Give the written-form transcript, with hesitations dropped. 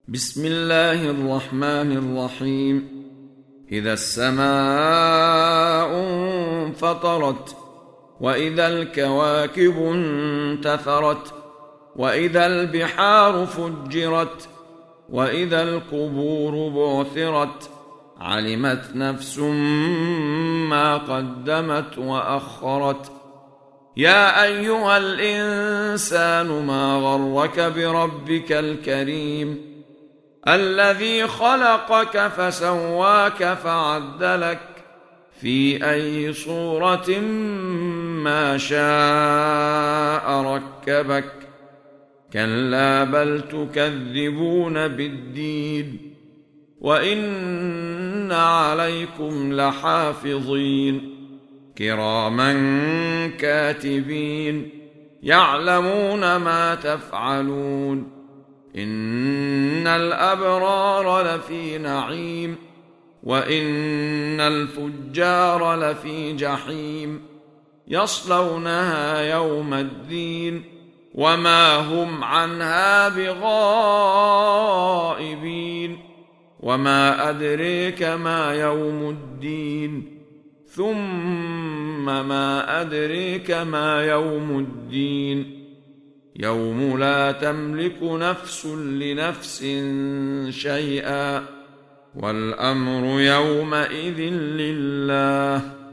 بسم الله الرحمن الرحيم. إذا السماء انفطرت، وإذا الكواكب انتثرت، وإذا البحار فجرت، وإذا القبور بعثرت، علمت نفس ما قدمت وأخرت. يا أيها الإنسان ما غرك بربك الكريم الذي خلقك فسواك فعدلك في أي صورة ما شاء ركبك. كلا بل تكذبون بالدين، وإن عليكم لحافظين كراما كاتبين يعلمون ما تفعلون. إن الأبرار لفي نعيم، وإن الفجار لفي جحيم يصلونها يوم الدين وما هم عنها بغائبين. وما أدريك ما يوم الدين، ثم ما أدريك ما يوم الدين. يوم لا تملك نفس لنفس شيئا، والأمر يومئذ لله.